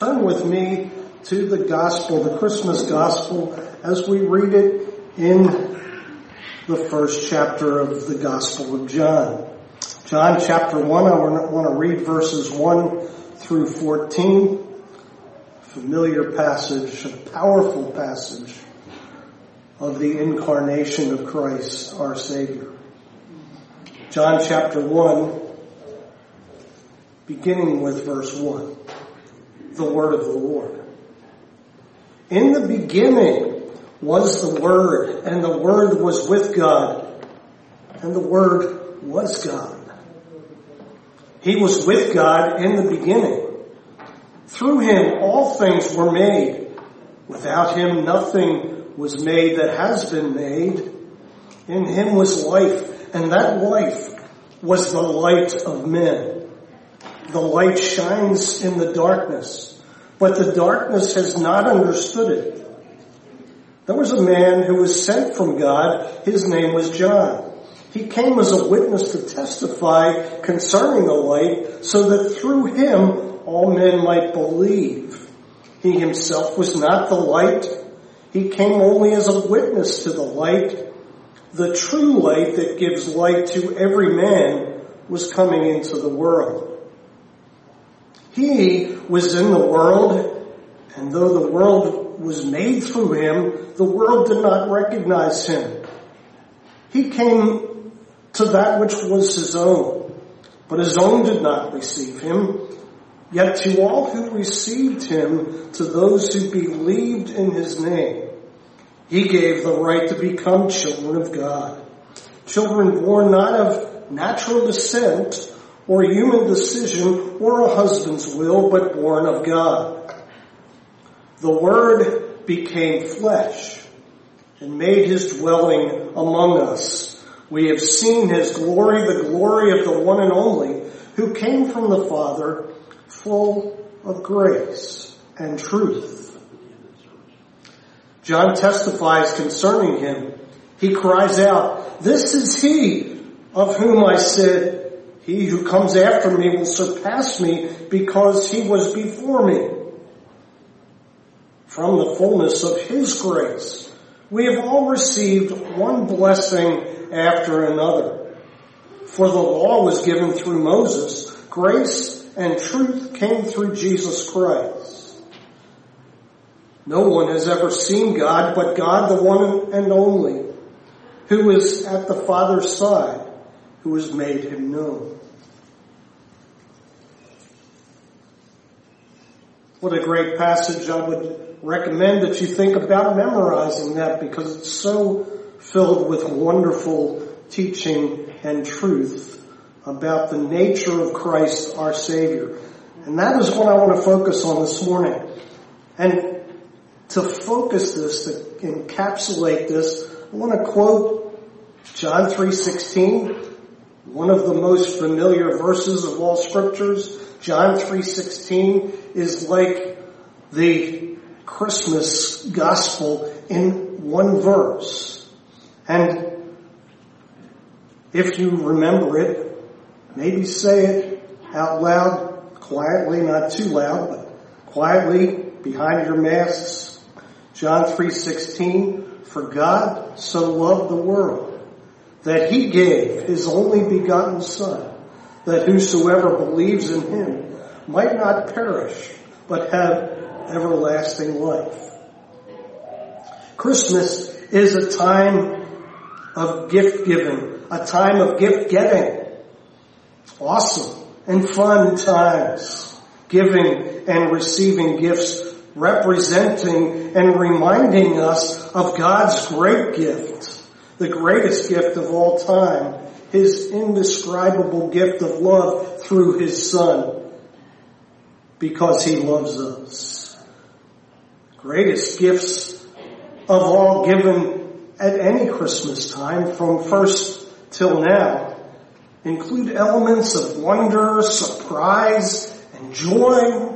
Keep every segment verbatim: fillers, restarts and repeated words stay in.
turn with me to the gospel, the Christmas gospel, as we read it in the first chapter of the Gospel of John. John chapter one, I want to read verses one through fourteen. Familiar passage, a powerful passage of the incarnation of Christ, our Savior. John chapter one, beginning with verse one. The word of the Lord. In the beginning was the Word, and the Word was with God, and the Word was God. He was with God in the beginning. Through him all things were made. Without him nothing was made that has been made. In him was life, and that life was the light of men. The light shines in the darkness, but the darkness has not understood it. There was a man who was sent from God. His name was John. He came as a witness to testify concerning the light, so that through him all men might believe. He himself was not the light. He came only as a witness to the light. The true light that gives light to every man was coming into the world. He was in the world, and though the world was made through him, the world did not recognize him. He came to that which was his own, but his own did not receive him. Yet to all who received him, to those who believed in his name, he gave the right to become children of God. Children born not of natural descent or human decision or a husband's will, but born of God. The Word became flesh and made his dwelling among us. We have seen his glory, the glory of the one and only, who came from the Father, full of grace and truth. John testifies concerning him. He cries out, "This is he of whom I said, he who comes after me will surpass me because he was before me." From the fullness of his grace, we have all received one blessing after another. For the law was given through Moses. Grace and truth came through Jesus Christ. No one has ever seen God but God, the one and only, who is at the Father's side, who has made him known. What a great passage. I would recommend that you think about memorizing that, because it's so filled with wonderful teaching and truth about the nature of Christ our Savior. And that is what I want to focus on this morning. And to focus this, to encapsulate this, I want to quote John three sixteen, one of the most familiar verses of all scriptures. John three sixteen is like the Christmas gospel in one verse. And if you remember it, maybe say it out loud, quietly, not too loud, but quietly behind your masks. John three sixteen, "For God so loved the world that he gave his only begotten Son, that whosoever believes in him might not perish, but have everlasting life." Christmas is a time of gift giving, a time of gift getting. Awesome and fun times, giving and receiving gifts, representing and reminding us of God's great gift, the greatest gift of all time, his indescribable gift of love through his Son, because he loves us. Greatest gifts of all given at any Christmas time, from first till now, include elements of wonder, surprise, and joy.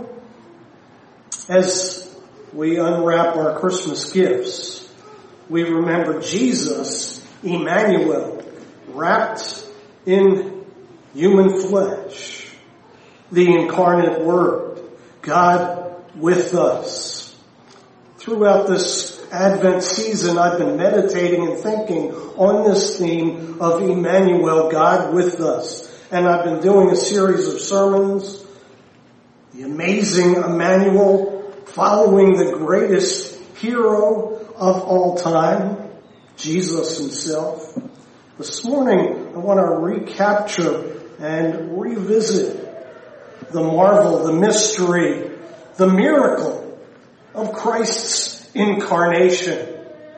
As we unwrap our Christmas gifts, we remember Jesus, Emmanuel, wrapped in human flesh, the incarnate Word, God with us. Throughout this Advent season, I've been meditating and thinking on this theme of Emmanuel, God with us. And I've been doing a series of sermons, the amazing Emmanuel, following the greatest hero of all time, Jesus himself. This morning, I want to recapture and revisit the marvel, the mystery, the miracle of Christ's incarnation.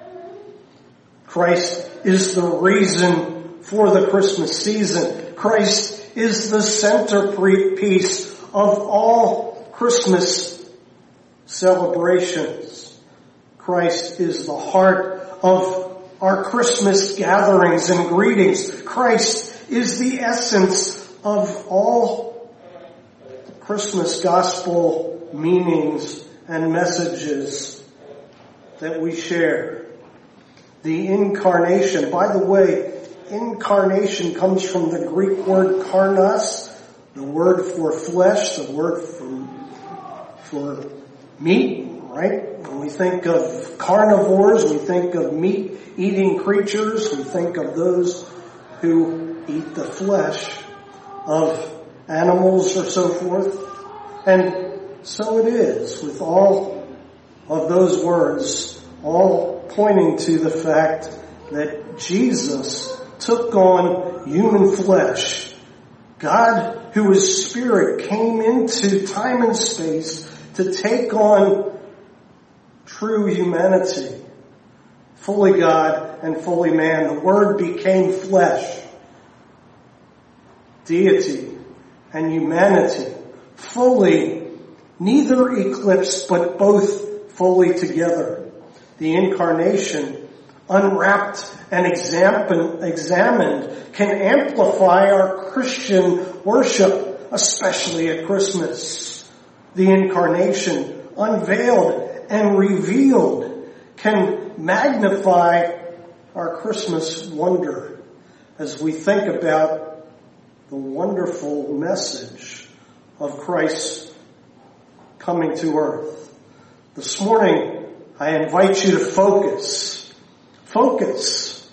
Christ is the reason for the Christmas season. Christ is the centerpiece of all Christmas celebrations. Christ is the heart of our Christmas gatherings and greetings. Christ is the essence of all Christmas gospel meanings and messages that we share. The incarnation, by the way, incarnation comes from the Greek word karnos, the word for flesh, the word for, for meat, right? When we think of carnivores, we think of meat-eating creatures. We think of those who eat the flesh of animals or so forth. And so it is with all of those words, all pointing to the fact that Jesus took on human flesh. God, who is spirit, came into time and space to take on true humanity, fully God and fully man. The Word became flesh, deity and humanity, fully, neither eclipsed, but both fully together. The incarnation, unwrapped and examined, examined, can amplify our Christian worship, especially at Christmas. The incarnation, unveiled and revealed, can magnify our Christmas wonder as we think about the wonderful message of Christ coming to earth. This morning, I invite you to focus. Focus.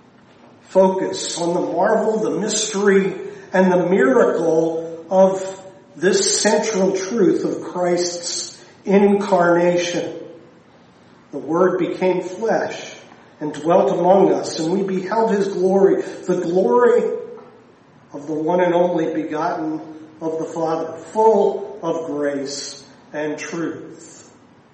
Focus on the marvel, the mystery, and the miracle of this central truth of Christ's incarnation. The Word became flesh and dwelt among us, and we beheld His glory, the glory of the one and only begotten of the Father, full of grace and truth.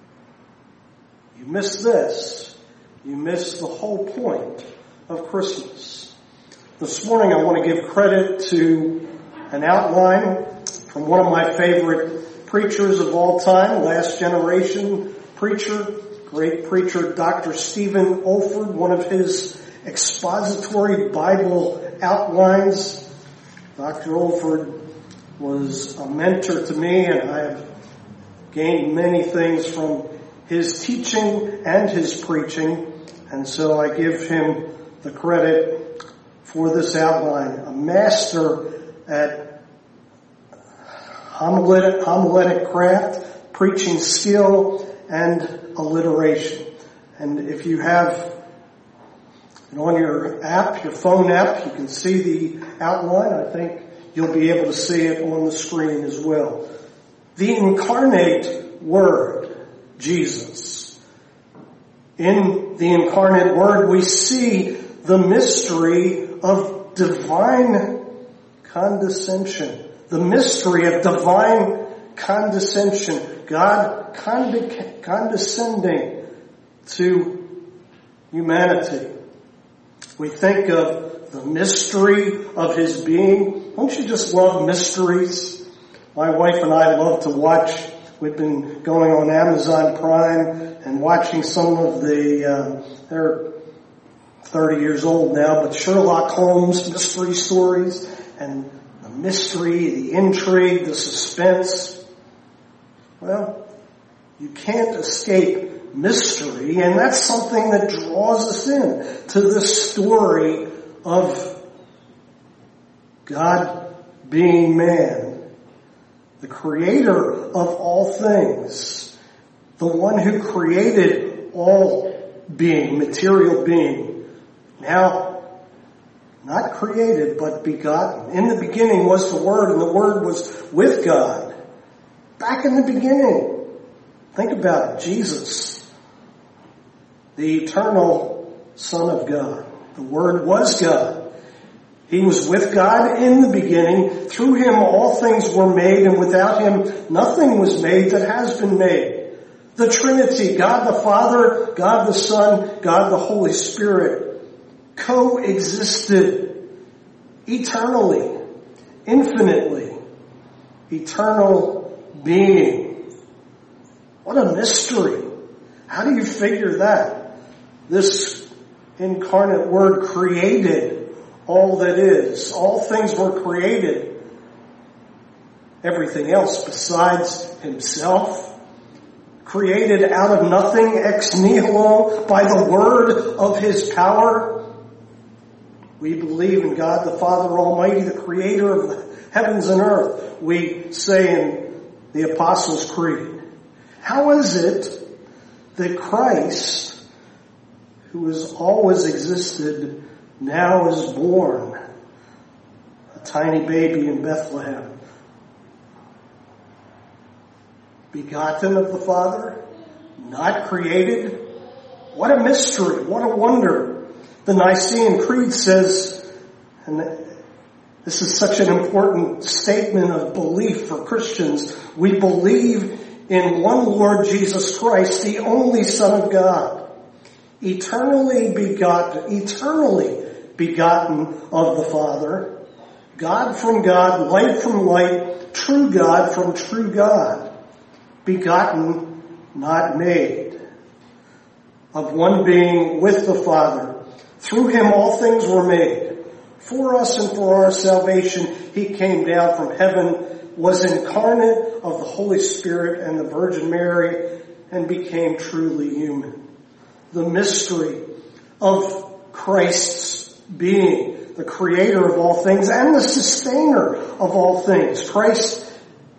You miss this, you miss the whole point of Christmas. This morning I want to give credit to an outline from one of my favorite preachers of all time, last generation preacher, great preacher Doctor Stephen Olford, one of his expository Bible outlines. Doctor Olford was a mentor to me, and I have gained many things from his teaching and his preaching, and so I give him the credit for this outline. A master at homiletic, homiletic craft, preaching skill, and alliteration. And if you have it on your app, your phone app, you can see the outline. I think you'll be able to see it on the screen as well. The incarnate Word, Jesus. In the incarnate Word, we see the mystery of divine condescension. The mystery of divine condescension. God conde- condescending to humanity. We think of the mystery of His being. Don't you just love mysteries? My wife and I love to watch. We've been going on Amazon Prime and watching some of the, uh, they're thirty years old now, but Sherlock Holmes mystery stories, and the mystery, the intrigue, the suspense. Well, you can't escape mystery, and that's something that draws us in to this story of God being man the creator of all things, the one who created all being, material being, now not created but begotten. In the beginning was the Word, and the Word was with God. Back in the beginning. Think about it. Jesus, the eternal Son of God. The Word was God. He was with God in the beginning. Through him all things were made, and without him nothing was made that has been made. The Trinity, God the Father, God the Son, God the Holy Spirit, coexisted eternally, infinitely, eternal being. What a mystery. How do you figure that? This incarnate Word created all that is. All things were created. Everything else besides himself. Created out of nothing, ex nihilo, by the word of his power. We believe in God the Father Almighty, the creator of the heavens and earth. We say in the Apostles' Creed. How is it that Christ, who has always existed, now is born, a tiny baby in Bethlehem, begotten of the Father, not created? What a mystery, what a wonder. The Nicene Creed says, and this is such an important statement of belief for Christians, we believe in one Lord Jesus Christ, the only Son of God, eternally begotten, eternally begotten of the Father, God from God, light from light, true God from true God, begotten, not made, of one being with the Father. Through him all things were made. For us and for our salvation, he came down from heaven, was incarnate of the Holy Spirit and the Virgin Mary, and became truly human. The mystery of Christ's being, the creator of all things and the sustainer of all things. Christ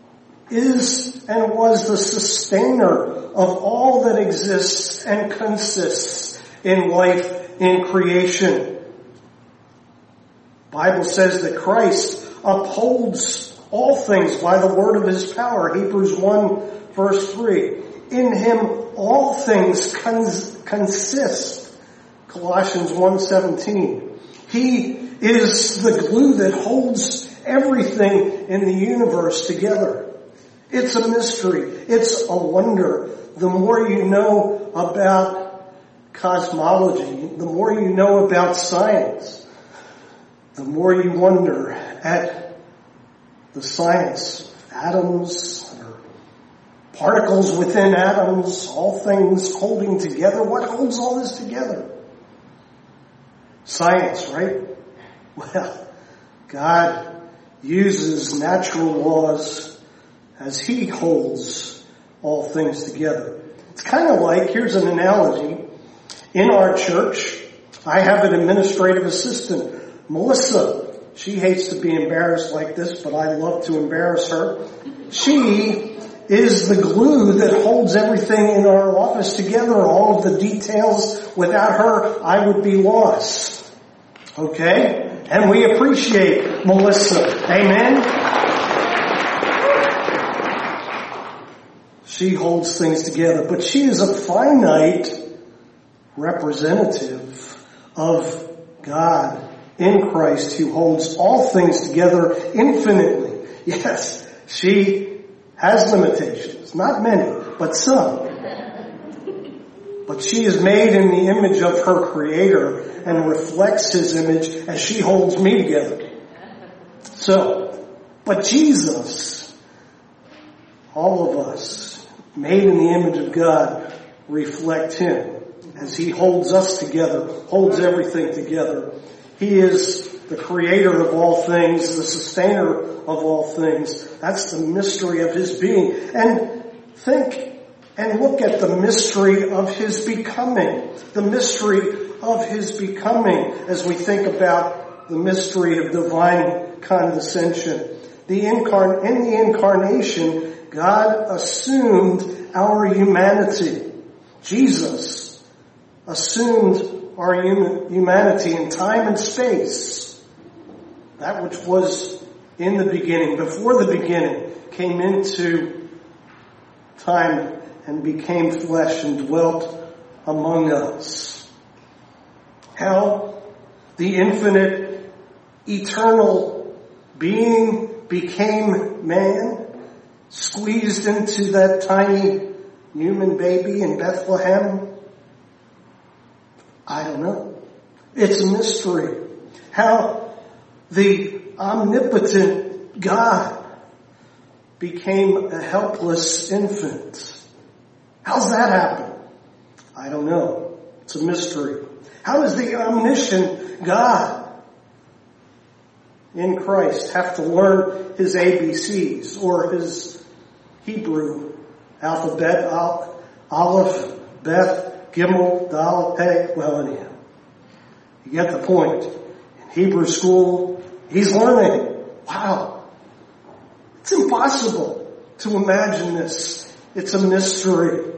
is and was the sustainer of all that exists and consists in life, in creation. The Bible says that Christ upholds all things by the word of his power. Hebrews one verse three. In him all things cons- consist. Colossians one seventeen. He is the glue that holds everything in the universe together. It's a mystery. It's a wonder. The more you know about cosmology, the more you know about science, the more you wonder at the science of atoms, or particles within atoms, all things holding together. What holds all this together? Science, right? Well, God uses natural laws as he holds all things together. It's kind of like, here's an analogy. In our church, I have an administrative assistant, Melissa. She hates to be embarrassed like this, but I love to embarrass her. She is the glue that holds everything in our office together, all of the details. Without her, I would be lost. Okay? And we appreciate Melissa. Amen? She holds things together, but she is a finite representative of God in Christ who holds all things together infinitely. Yes, she has limitations. Not many, but some. But she is made in the image of her Creator and reflects his image as she holds me together. So, but Jesus, all of us, made in the image of God, reflect him as he holds us together, holds everything together. He is the creator of all things, the sustainer of all things. That's the mystery of his being. And think and look at the mystery of his becoming. The mystery of his becoming as we think about the mystery of divine condescension. the incarn- in the incarnation, God assumed our humanity. Jesus assumed our hum- humanity in time and space. That which was in the beginning, before the beginning, came into time and became flesh and dwelt among us. How the infinite, eternal being became man, squeezed into that tiny human baby in Bethlehem? I don't know. It's a mystery. How the omnipotent God became a helpless infant. How's that happen? I don't know. It's a mystery. How does the omniscient God in Christ have to learn his A B Cs or his Hebrew alphabet, Al- Aleph, Beth, Gimel, Dal, Pei? Well, anyhow, you get the point. In Hebrew school, he's learning. Wow. It's impossible to imagine this. It's a mystery.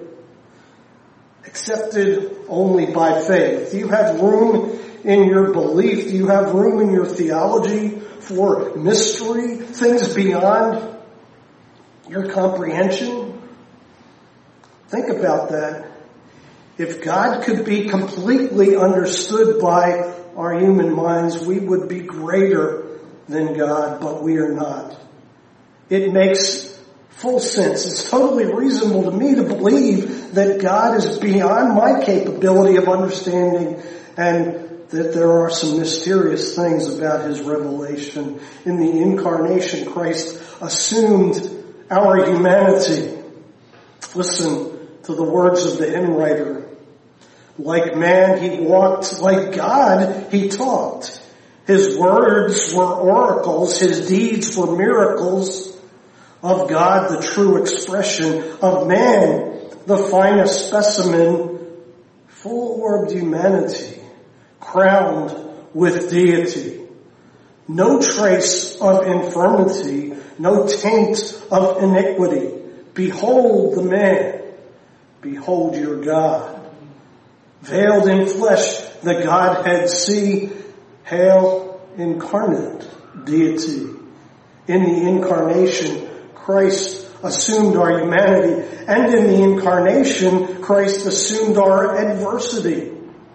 Accepted only by faith. Do you have room in your belief? Do you have room in your theology for mystery? Things beyond your comprehension? Think about that. If God could be completely understood by our human minds, we would be greater than God, but we are not. It makes full sense. It's totally reasonable to me to believe that God is beyond my capability of understanding and that there are some mysterious things about his revelation. In the incarnation, Christ assumed our humanity. Listen to the words of the hymn writer. Like man, he walked. Like God, he talked. His words were oracles. His deeds were miracles. Of God, the true expression. Of man, the finest specimen. Full-orbed humanity, crowned with deity. No trace of infirmity, no taint of iniquity. Behold the man. Behold your God. Veiled in flesh, the Godhead see. Hail incarnate deity. In the incarnation, Christ assumed our humanity. And in the incarnation, Christ assumed our adversity.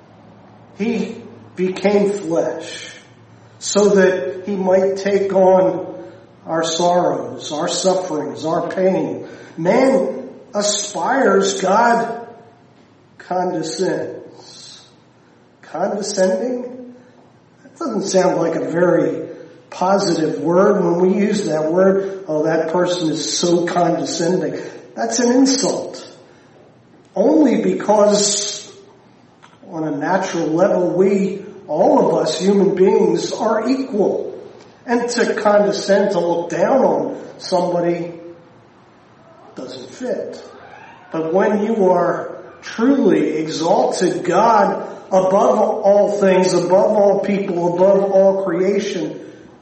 He became flesh so that he might take on our sorrows, our sufferings, our pain. Man aspires, God condescends. Condescending? That doesn't sound like a very positive word. When we use that word, oh, that person is so condescending. That's an insult. Only because on a natural level, we, all of us human beings, are equal. And to condescend, to look down on somebody, doesn't fit. But when you are truly exalted, God above all things, above all people, above all creation,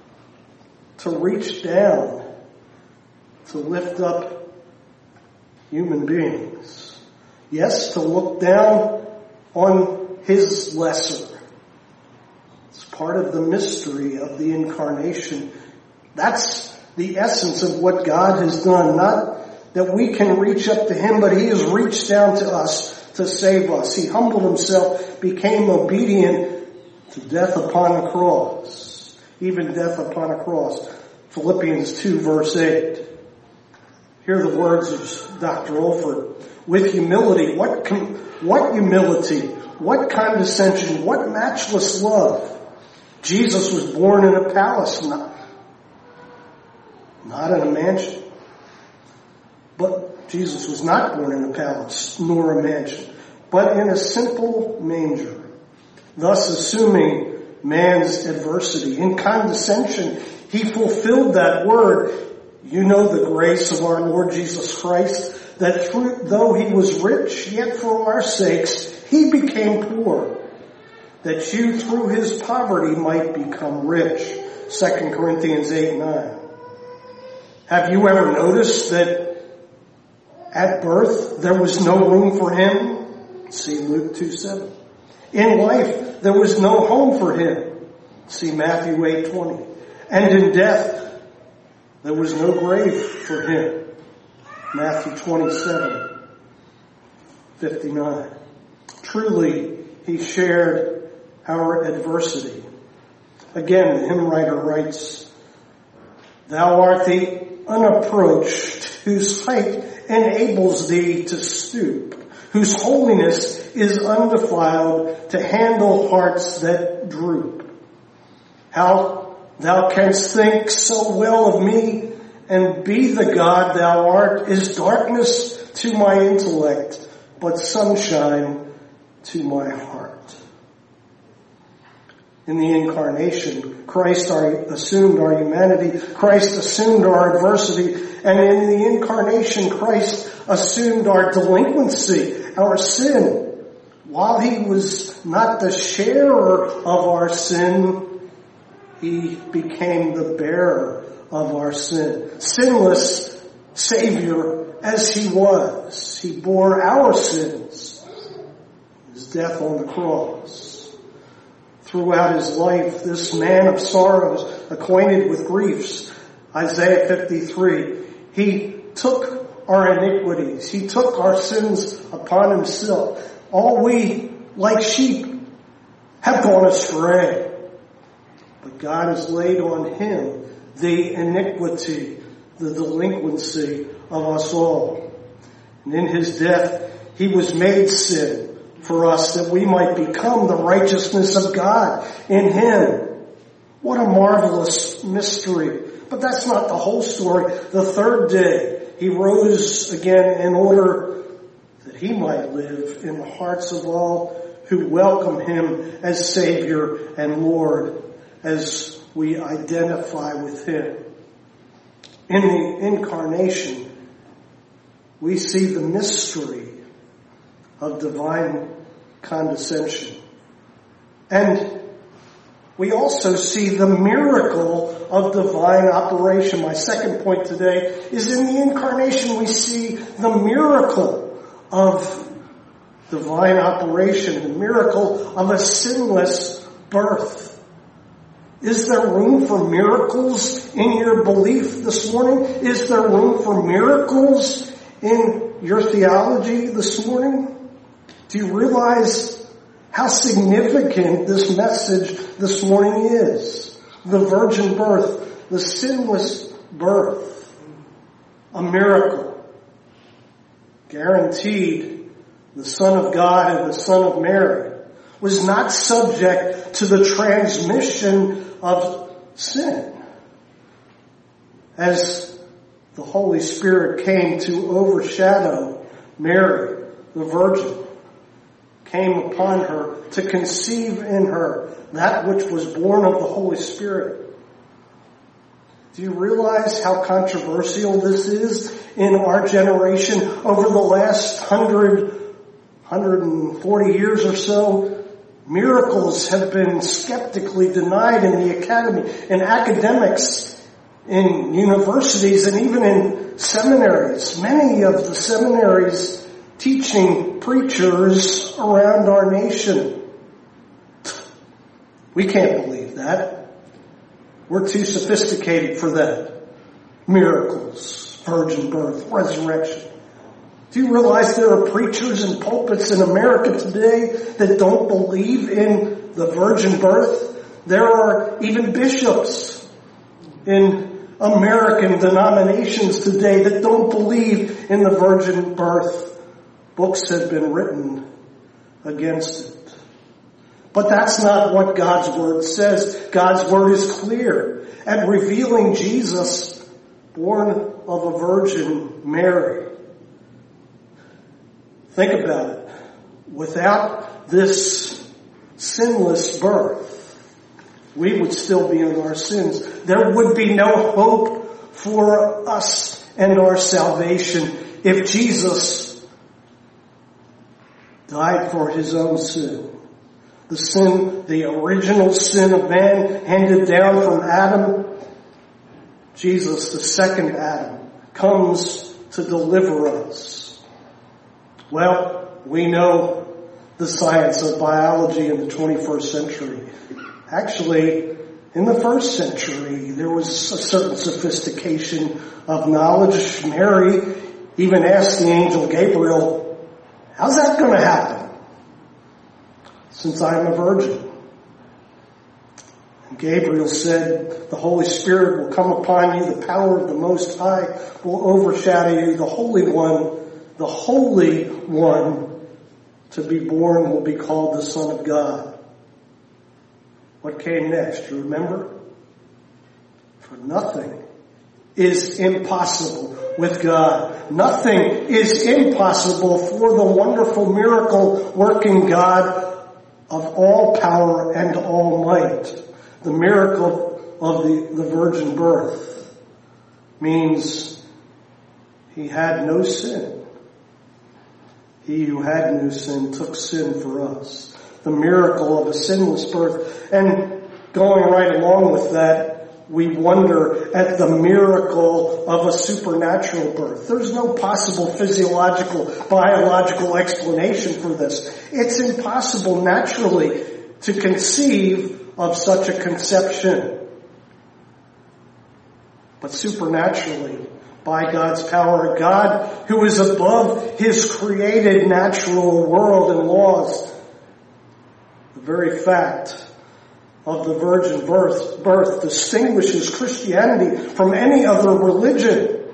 to reach down, to lift up human beings. Yes, to look down on his lesser. It's part of the mystery of the incarnation. That's the essence of what God has done. Not that we can reach up to him, but he has reached down to us to save us. He humbled himself, became obedient to death upon the cross. Even death upon a cross. Philippians two verse eight. Hear the words of Doctor Olford. With humility, what com- what humility, what condescension, what matchless love. Jesus was born in a palace, not, not in a mansion. But Jesus was not born in a palace, nor a mansion, but in a simple manger. Thus assuming man's adversity. In condescension, he fulfilled that word. You know the grace of our Lord Jesus Christ, that through, though he was rich, yet for our sakes he became poor, that you through his poverty might become rich. Second Corinthians eight nine. Have you ever noticed that at birth there was no room for him? See Luke two seven. In life there was no home for him. See Matthew eight twenty. And in death there was no grave for him. Matthew twenty-seven fifty-nine. Truly, he shared our adversity. Again, the hymn writer writes, Thou art the unapproached, whose height enables thee to stoop, whose holiness is undefiled to handle hearts that droop. How thou canst think so well of me and be the God thou art is darkness to my intellect, but sunshine to my heart. In the incarnation, Christ assumed our humanity, Christ assumed our adversity, and in the incarnation, Christ assumed our delinquency, our sin. While he was not the sharer of our sin, he became the bearer of our sin. Sinless Savior as he was, he bore our sins. His death on the cross. Throughout his life, this man of sorrows, acquainted with griefs, Isaiah fifty-three, he took our iniquities. He took our sins upon himself. All we, like sheep, have gone astray. But God has laid on him the iniquity, the delinquency of us all. And in his death, he was made sin for us, that we might become the righteousness of God in him. What a marvelous mystery. But that's not the whole story. The third day, he rose again in order that he might live in the hearts of all who welcome him as Savior and Lord, as we identify with him. In the incarnation, we see the mystery of divine condescension. And we also see the miracle of divine operation. My second point today is in the incarnation we see the miracle of divine operation, the miracle of a sinless birth. Is there room for miracles in your belief this morning? Is there room for miracles in your theology this morning? Do you realize how significant this message this morning is? The virgin birth, the sinless birth, a miracle. Guaranteed, the Son of God and the Son of Mary was not subject to the transmission of sin. As the Holy Spirit came to overshadow Mary, the Virgin, came upon her to conceive in her that which was born of the Holy Spirit. Do you realize how controversial this is in our generation? Over the last hundred, one hundred forty years or so, miracles have been skeptically denied in the academy, in academics, in universities, and even in seminaries. Many of the seminaries teaching preachers around our nation. We can't believe that. We're too sophisticated for that. Miracles, virgin birth, resurrection. Do you realize there are preachers and pulpits in America today that don't believe in the virgin birth? There are even bishops in American denominations today that don't believe in the virgin birth. Books have been written against it. But that's not what God's Word says. God's Word is clear at revealing Jesus, born of a Virgin Mary. Think about it. Without this sinless birth, we would still be in our sins. There would be no hope for us and our salvation if Jesus died for his own sin. The sin, the original sin of man handed down from Adam. Jesus, the second Adam, comes to deliver us. Well, we know the science of biology in the twenty-first century. Actually, in the first century, there was a certain sophistication of knowledge. Mary even asked the angel Gabriel, how's that going to happen? Since I am a virgin. And Gabriel said, the Holy Spirit will come upon you, the power of the Most High will overshadow you, the Holy One, the Holy One to be born will be called the Son of God. What came next? You remember? For nothing is impossible with God. Nothing is impossible for the wonderful miracle working God of all power and all might. The miracle of the, the virgin birth means he had no sin. He who had no sin took sin for us. The miracle of a sinless birth. And going right along with that, we wonder at the miracle of a supernatural birth. There's no possible physiological, biological explanation for this. It's impossible naturally to conceive of such a conception. But supernaturally, by God's power, God who is above his created natural world and laws, the very fact of the virgin birth, birth distinguishes Christianity from any other religion.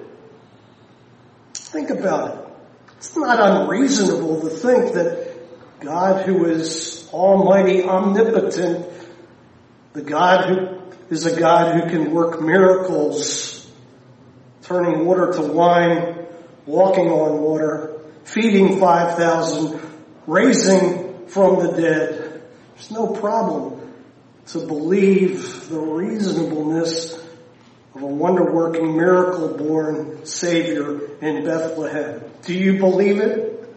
Think about it. It's not unreasonable to think that God who is almighty, omnipotent, the God who is a God who can work miracles, turning water to wine, walking on water, feeding five thousand, raising from the dead. There's no problem to believe the reasonableness of a wonder-working, miracle-born Savior in Bethlehem. Do you believe it?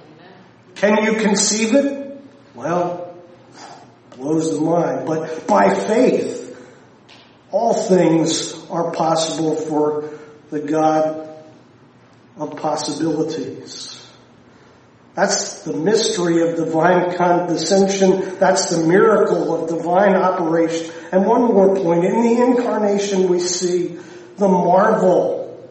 Can you conceive it? Well, blows the mind. But by faith, all things are possible for the God of possibilities. That's the mystery of divine condescension. That's the miracle of divine operation. And one more point. In the incarnation we see the marvel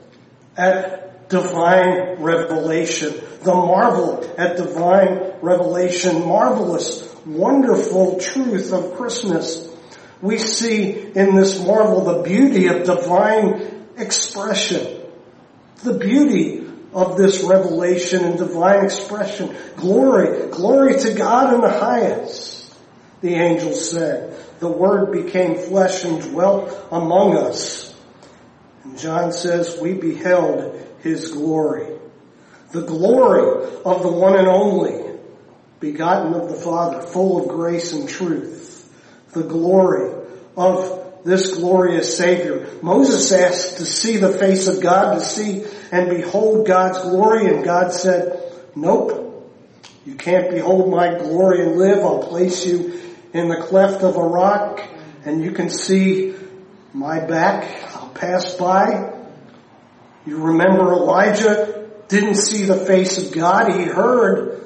at divine revelation. The marvel at divine revelation. Marvelous, wonderful truth of Christmas. We see in this marvel the beauty of divine expression. The beauty of this revelation and divine expression. Glory, glory to God in the highest, the angels said. The Word became flesh and dwelt among us. And John says, we beheld his glory. The glory of the one and only, begotten of the Father, full of grace and truth. The glory of this glorious Savior. Moses asked to see the face of God, to see and behold God's glory, and God said, nope, you can't behold my glory and live. I'll place you in the cleft of a rock, and you can see my back. I'll pass by. You remember Elijah didn't see the face of God. He heard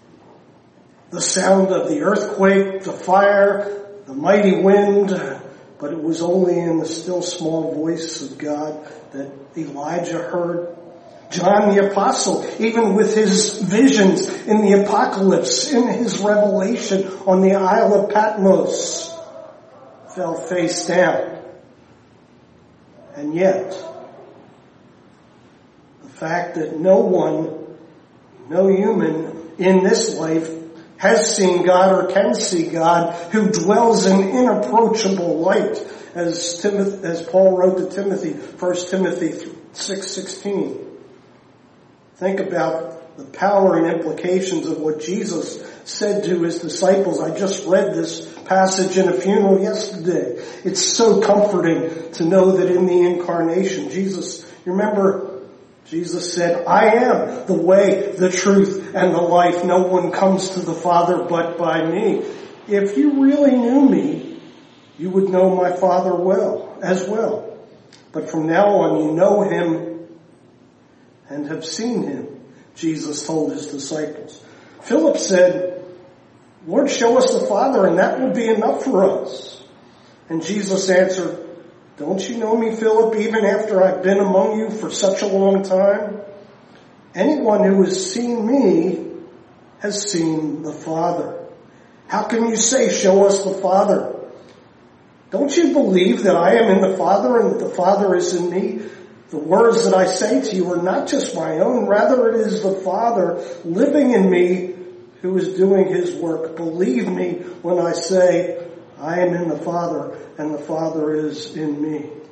the sound of the earthquake, the fire, the mighty wind, but it was only in the still small voice of God that Elijah heard. John the Apostle, even with his visions in the apocalypse, in his revelation on the Isle of Patmos, fell face down. And yet, the fact that no one, no human in this life has seen God or can see God, who dwells in inapproachable light, as Timothy, as Paul wrote to Timothy, First Timothy six sixteen. Think about the power and implications of what Jesus said to his disciples. I just read this passage in a funeral yesterday. It's so comforting to know that in the incarnation, Jesus, you remember, Jesus said, I am the way, the truth, and the life. No one comes to the Father but by me. If you really knew me, you would know my Father well, as well. But from now on you know him and have seen him, Jesus told his disciples. Philip said, Lord, show us the Father, and that will be enough for us. And Jesus answered, don't you know me, Philip, even after I've been among you for such a long time? Anyone who has seen me has seen the Father. How can you say, show us the Father? Don't you believe that I am in the Father and that the Father is in me? The words that I say to you are not just my own, rather it is the Father living in me who is doing his work. Believe me when I say I am in the Father and the Father is in me. It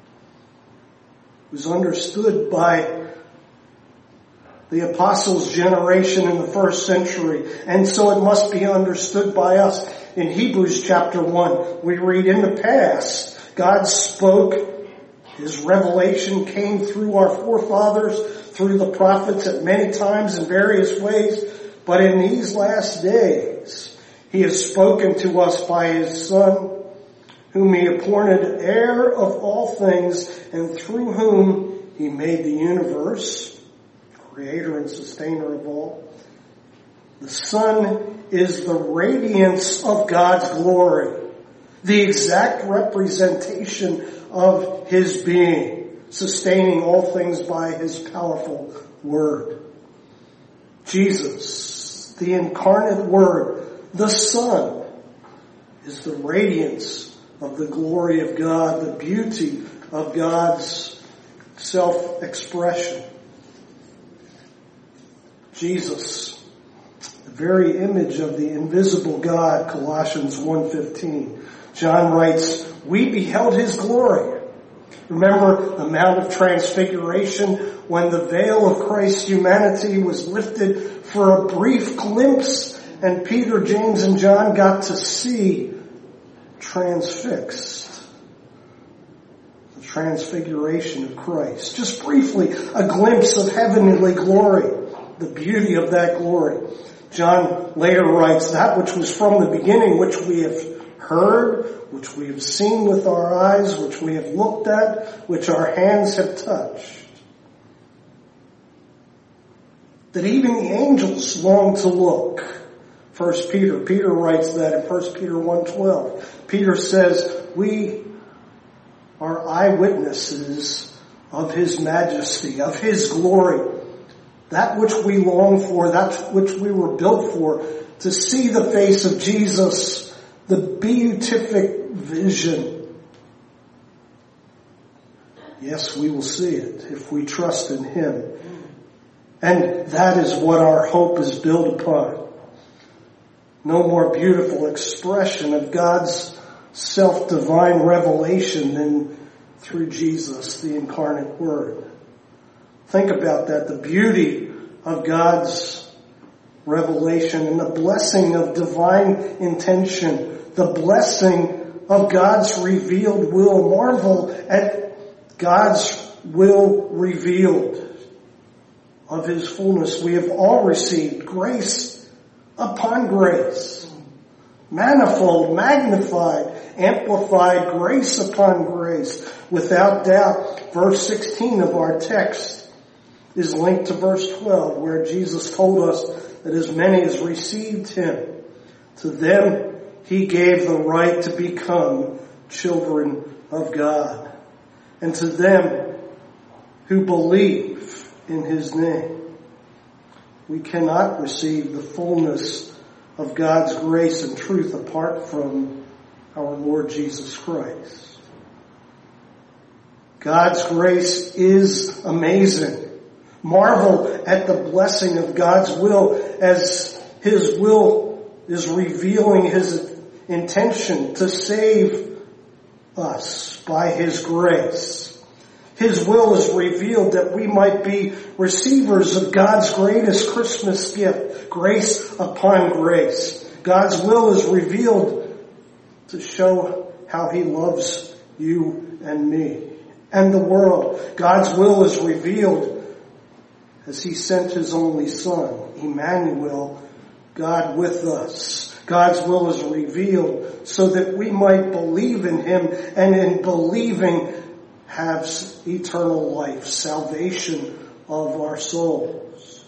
was understood by the apostles' generation in the first century, and so it must be understood by us. In Hebrews chapter one, we read, in the past, God spoke, his revelation came through our forefathers, through the prophets at many times in various ways, but in these last days, he has spoken to us by his Son, whom he appointed heir of all things, and through whom he made the universe, creator and sustainer of all. The Son is the radiance of God's glory, the exact representation of his being, sustaining all things by his powerful word. Jesus, the incarnate Word, the Son, is the radiance of the glory of God, the beauty of God's self-expression. Jesus, the very image of the invisible God, Colossians one fifteen. John writes, we beheld his glory. Remember the Mount of Transfiguration when the veil of Christ's humanity was lifted for a brief glimpse and Peter, James, and John got to see transfixed. The transfiguration of Christ. Just briefly, a glimpse of heavenly glory. The beauty of that glory. John later writes, that which was from the beginning, which we have heard, which we have seen with our eyes, which we have looked at, which our hands have touched. That even the angels long to look. First Peter, Peter writes that in First Peter one twelve. Peter says, we are eyewitnesses of his majesty, of his glory. That which we long for, that which we were built for, to see the face of Jesus, the beatific vision. Yes, we will see it if we trust in him. And that is what our hope is built upon. No more beautiful expression of God's self-divine revelation than through Jesus, the incarnate Word. Think about that, the beauty of God's revelation and the blessing of divine intention, the blessing of God's revealed will. Marvel at God's will revealed of his fullness. We have all received grace upon grace, manifold, magnified, amplified grace upon grace. Without doubt, verse sixteen of our text is linked to verse twelve, where Jesus told us that as many as received him, to them he gave the right to become children of God. And to them who believe in his name. We cannot receive the fullness of God's grace and truth apart from our Lord Jesus Christ. God's grace is amazing. Marvel at the blessing of God's will as his will is revealing his intention to save us by his grace. His will is revealed that we might be receivers of God's greatest Christmas gift, grace upon grace. God's will is revealed to show how he loves you and me and the world. God's will is revealed as he sent his only Son, Emmanuel, God with us. God's will is revealed so that we might believe in him, and in believing have eternal life, salvation of our souls?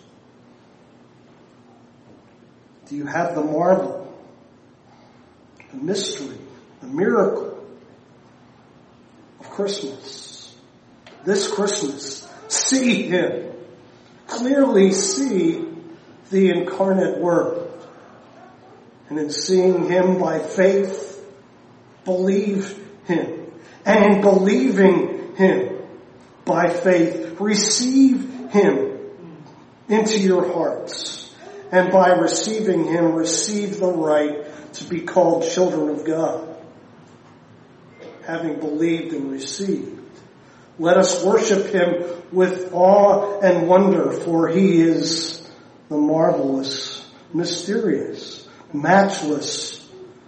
Do you have the marvel, the mystery, the miracle of Christmas? This Christmas, see Him. Clearly see the incarnate Word. And in seeing Him by faith, believe Him. And in believing Him by faith, receive Him into your hearts. And by receiving Him, receive the right to be called children of God. Having believed and received, let us worship Him with awe and wonder, for He is the marvelous, mysterious, matchless,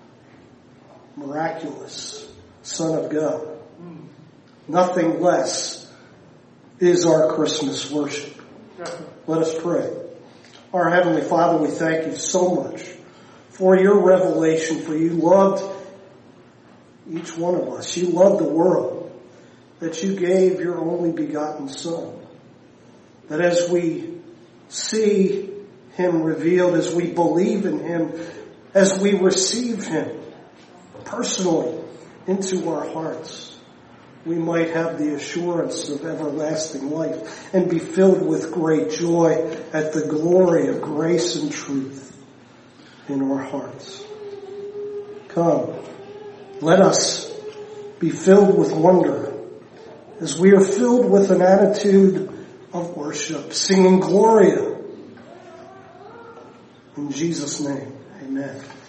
miraculous Son of God. Nothing less is our Christmas worship. Let us pray. Our Heavenly Father, we thank You so much for Your revelation, for You loved each one of us. You loved the world, that You gave Your only begotten Son. That as we see Him revealed, as we believe in Him, as we receive Him personally into our hearts, we might have the assurance of everlasting life and be filled with great joy at the glory of grace and truth in our hearts. Come, let us be filled with wonder as we are filled with an attitude of worship, singing Gloria. In Jesus' name, amen.